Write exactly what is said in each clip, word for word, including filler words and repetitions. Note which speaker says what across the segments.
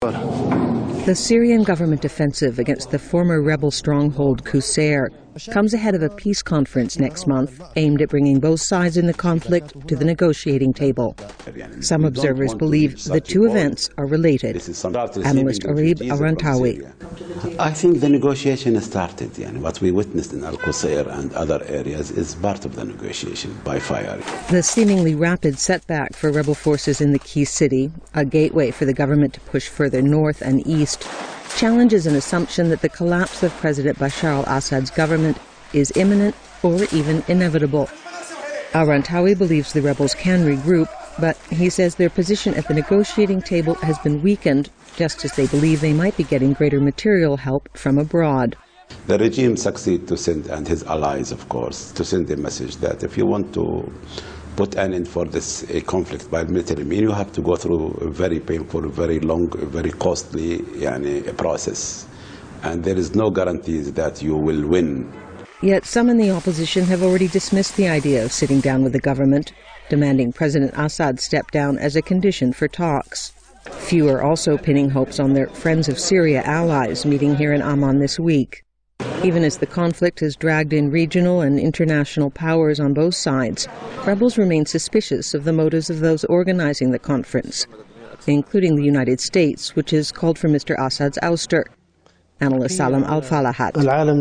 Speaker 1: The Syrian government offensive against the former rebel stronghold Qusair comes ahead of a peace conference next month aimed at bringing both sides in the conflict to the negotiating table. Some observers believe the two events are related. Analyst Arib Arantawi.
Speaker 2: I think the negotiation started. Yani, what we witnessed in Al-Qusair and other areas is part of the negotiation by fire.
Speaker 1: The seemingly rapid setback for rebel forces in the key city, a gateway for the government to push further north and east, challenges an assumption that the collapse of President Bashar al-Assad's government is imminent or even inevitable. Arantawi believes the rebels can regroup, but he says their position at the negotiating table has been weakened, just as they believe they might be getting greater material help from abroad.
Speaker 2: The regime succeeded to send, and his allies, of course, to send a message that if you want to put an end for this uh, conflict by military means, you have to go through a very painful, very long, very costly yani, process. And there is no guarantees that you will win.
Speaker 1: Yet some in the opposition have already dismissed the idea of sitting down with the government, demanding President Assad step down as a condition for talks. Few are also pinning hopes on their Friends of Syria allies meeting here in Amman this week. Even as the conflict has dragged in regional and international powers on both sides, rebels remain suspicious of the motives of those organizing the conference, including the United States, which has called for Mister Assad's ouster. Analyst Salam Al-Falahat.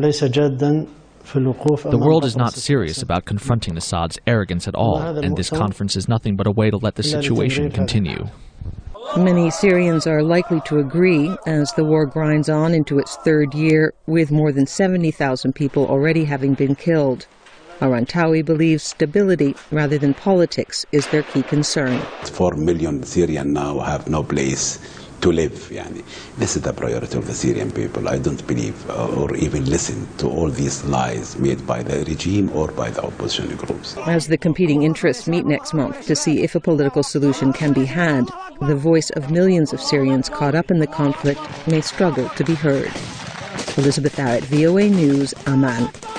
Speaker 3: The world is not serious about confronting Assad's arrogance at all, and this conference is nothing but a way to let the situation continue.
Speaker 1: Many Syrians are likely to agree as the war grinds on into its third year, with more than seventy thousand people already having been killed. Arantawi believes stability rather than politics is their key concern.
Speaker 2: Four million Syrians now have no place to live. Yani. This is the priority of the Syrian people. I don't believe uh, or even listen to all these lies made by the regime or by the opposition groups.
Speaker 1: As the competing interests meet next month to see if a political solution can be had, the voice of millions of Syrians caught up in the conflict may struggle to be heard. Elizabeth Barrett, V O A News, Amman.